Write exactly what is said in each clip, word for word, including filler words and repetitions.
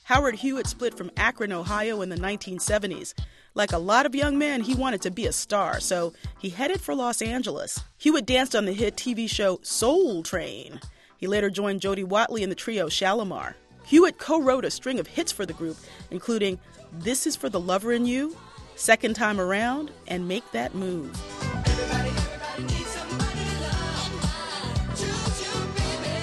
Howard Hewitt split from Akron, Ohio in the nineteen seventies. Like a lot of young men, he wanted to be a star, so he headed for Los Angeles. Hewitt danced on the hit T V show Soul Train. He later joined Jody Watley in the trio Shalimar. Hewitt co-wrote a string of hits for the group, including This Is for the Lover in You, Second Time Around, and Make That Move. Everybody, everybody needs somebody to love. Choose you, baby.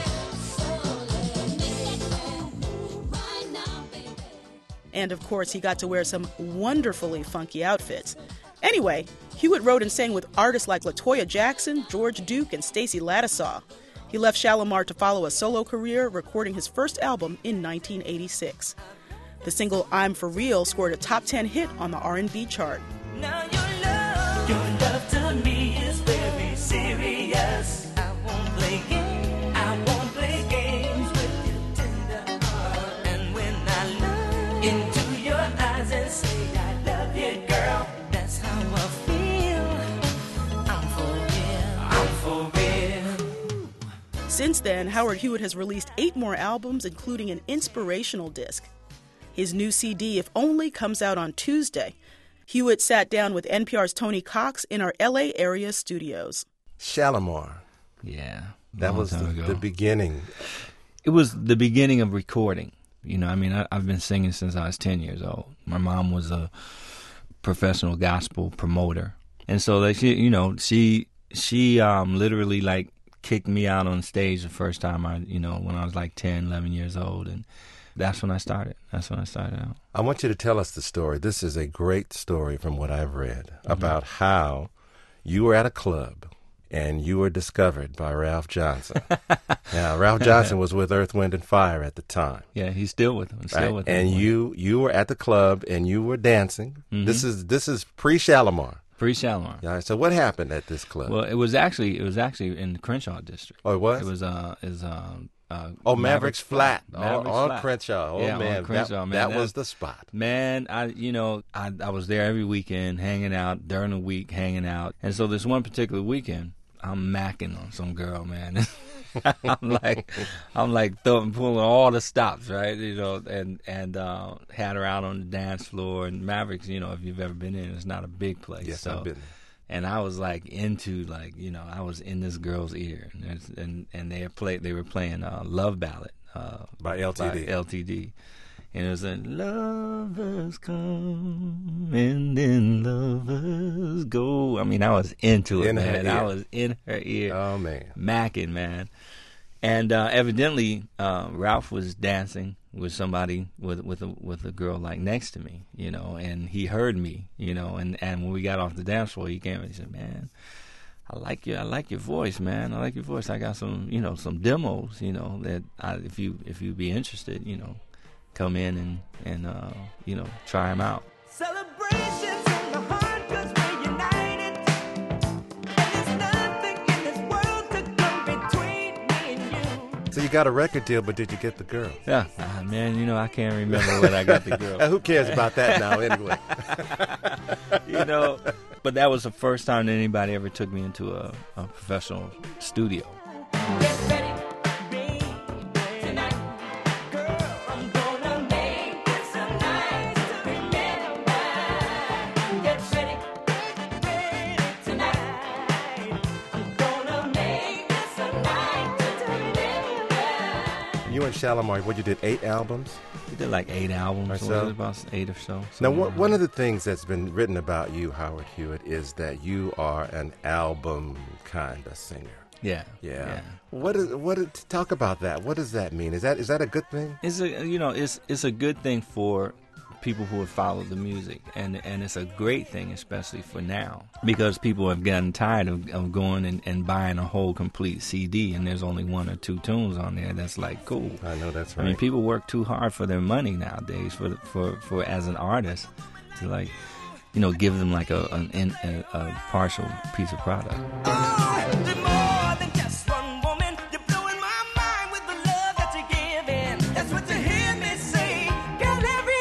And of course, he got to wear some wonderfully funky outfits. Anyway, Hewitt wrote and sang with artists like LaToya Jackson, George Duke, and Stacey Lattisaw. He left Shalimar to follow a solo career, recording his first album in nineteen eighty-six. The single I'm For Real scored a top ten hit on the R and B chart. Now your love, your love to me is very serious. I won't play games, I won't play games with your tender heart. And when I look into your eyes and say I love you, girl, that's how I feel. I'm for real, I'm for real. Since then, Howard Hewitt has released eight more albums, including an inspirational disc. His new C D, If Only, comes out on Tuesday. Hewitt sat down with N P R's Tony Cox in our L A area studios. Shalimar. Yeah. That was the, the beginning. It was the beginning of recording. You know, I mean, I, I've been singing since I was ten years old. My mom was a professional gospel promoter. And so, like, she, you know, she, she um, literally, like, kicked me out on stage the first time, I, you know, when I was like ten, eleven years old. And that's when I started. That's when I started out. I want you to tell us the story. This is a great story from what I've read mm-hmm. about how you were at a club and you were discovered by Ralph Johnson. Now, Ralph Johnson was with Earth, Wind and Fire at the time. Yeah, he's still with them. Still right? with them. And you you were at the club and you were dancing. Mm-hmm. This is this is pre-Shalimar. Pre-Shalimar. Yeah. So what happened at this club? Well, it was actually it was actually in the Crenshaw district. Oh, it was. It was uh is um. Uh, oh, Mavericks, Mavericks Flat, Mavericks on, Flat. on Crenshaw. Oh, yeah, man, on Crenshaw, that, man. that that was the spot. Man, I, you know, I, I was there every weekend, hanging out during the week, hanging out. And so this one particular weekend, I'm macking on some girl, man. I'm like, I'm like throwing, pulling all the stops, right? You know, and and uh, had her out on the dance floor. And Mavericks, you know, if you've ever been in, it's not a big place. Yes, so, I've been there. And I was like into like you know I was in this girl's ear, and and, and they played they were playing uh, Love Ballad uh, by L T D. By L T D, and it was a lovers come and then lovers go. I mean, I was into it, in man. Her ear. I was in her ear. Oh man, macking, man. And uh, evidently, uh, Ralph was dancing with somebody with with a with a girl like next to me, you know, and he heard me, you know, and, and when we got off the dance floor, he came and he said, "Man, I like your I like your voice, man. I like your voice. I got some, you know, some demos, you know, that I, if you if you be interested, you know, come in and and uh, you know, try them out." Celebrations in the heart 'cause we're united. And there's nothing in this world to come between me and you. So you got a record deal, but did you get the girl? Yeah, uh, man, you know, I can't remember when I got the girl. Who cares about that now, anyway? You know, but that was the first time that anybody ever took me into a, a professional studio. Get ready, baby, tonight. Girl, I'm gonna make this a night to remember. Get ready, ready tonight. I'm gonna make this a night to remember. You and Shalimar, what you did, eight albums? We did like eight albums, Or so so? it was about eight or so. Now, one one of the things that's been written about you, Howard Hewitt, is that you are an album kind of singer. Yeah, Yeah. yeah. What is what? Is, talk about that. What does that mean? Is that is that a good thing? It's a you know it's it's a good thing for people who have followed the music, and and it's a great thing especially for now, because people have gotten tired of, of going and, and buying a whole complete C D and there's only one or two tunes on there. That's like cool. I know that's right. I mean, people work too hard for their money nowadays for for for as an artist to like you know give them like a an, a, a partial piece of product. Oh, you're more than just one woman. You're blowing my mind with the love that you're giving. That's what you hear me say, girl, every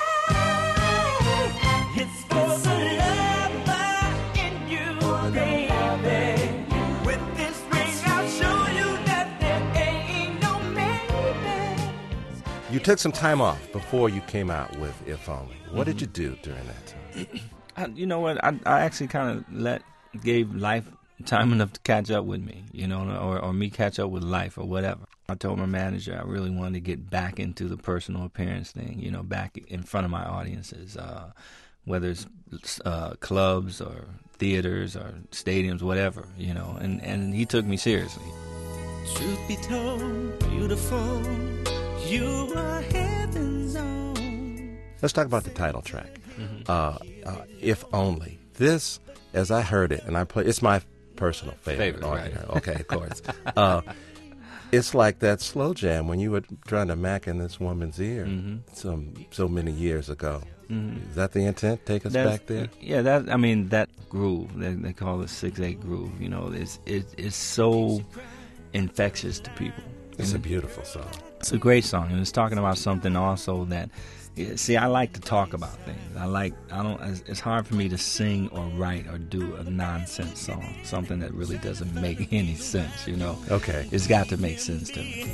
day. It's for the lover in you, baby. With this ring, I'll show you that there ain't no maybe. You took some time off before you came out with If Only. What Mm-hmm. did you do during that time? I, you know what? I, I actually kind of let gave life time enough to catch up with me, you know, or, or me catch up with life or whatever. I told my manager I really wanted to get back into the personal appearance thing, you know, back in front of my audiences, uh, whether it's uh, clubs or theaters or stadiums, whatever, you know, and, and he took me seriously. Truth be told, beautiful, you are heaven's own. Let's talk about the title track, uh, uh, If Only. This, as I heard it, and I play, it's my personal favorite. Favorite, on right. here. Okay, of course. uh, it's like that slow jam when you were trying to mack in this woman's ear Mm-hmm. some so many years ago. Is that the intent? Take us That's- back there? Yeah, that I mean that groove they, they call it six eight groove. You know, it's it, it's so infectious to people. It's a beautiful song. It's a great song, and it's talking about something also that. Yeah, see, I like to talk about things. I like. I don't. It's, it's hard for me to sing or write or do a nonsense song, something that really doesn't make any sense. You know. Okay. It's got to make sense to me.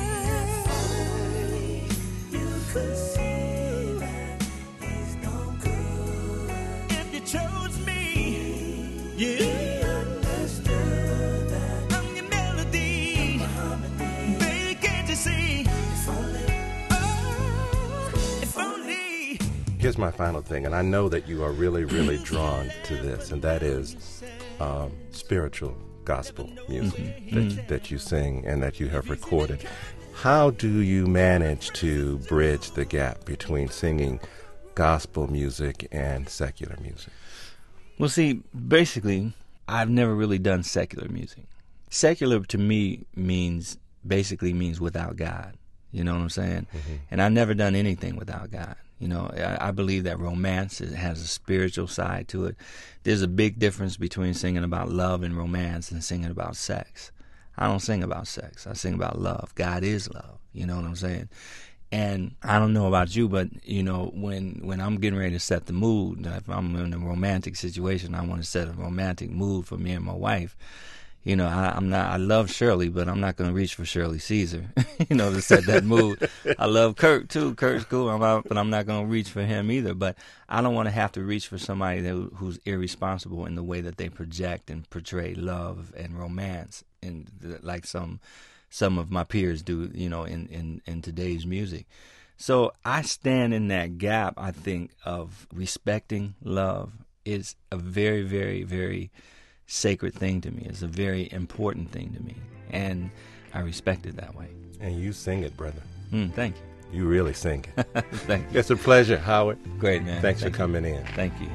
If you chose me, you understood that I'm your melody. Baby, can't you see? If only, oh, if only. Here's my final thing, and I know that you are really, really drawn to this, and that is um, spiritual gospel music that, you, that you sing and that you have recorded. How do you manage to bridge the gap between singing gospel music and secular music? Well, see, basically, I've never really done secular music. Secular to me means basically means without God. You know what I'm saying? Mm-hmm. And I've never done anything without God. You know, I, I believe that romance is, has a spiritual side to it. There's a big difference between singing about love and romance and singing about sex. I don't sing about sex. I sing about love. God is love. You know what I'm saying? And I don't know about you, but, you know, when when I'm getting ready to set the mood, if I'm in a romantic situation, I want to set a romantic mood for me and my wife. You know, I, I'm not. I love Shirley, but I'm not going to reach for Shirley Caesar, you know, to set that mood. I love Kurt too. Kurt's cool, I'm out, but I'm not going to reach for him either. But I don't want to have to reach for somebody that, who's irresponsible in the way that they project and portray love and romance, and like some some of my peers do, you know, in, in, in today's music. So I stand in that gap. I think of respecting love is a very, very, very sacred thing to me. It's a very important thing to me, and I respect it that way. And you sing it, brother. Mm, thank you. You really sing it. Thank you. It's a pleasure, Howard. Great, man. Thanks Thank for coming in. you. Thank you.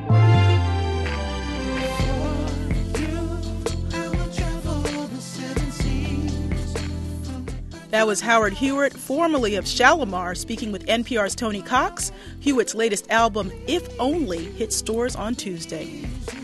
That was Howard Hewitt, formerly of Shalimar, speaking with N P R's Tony Cox. Hewitt's latest album, If Only, hit stores on Tuesday.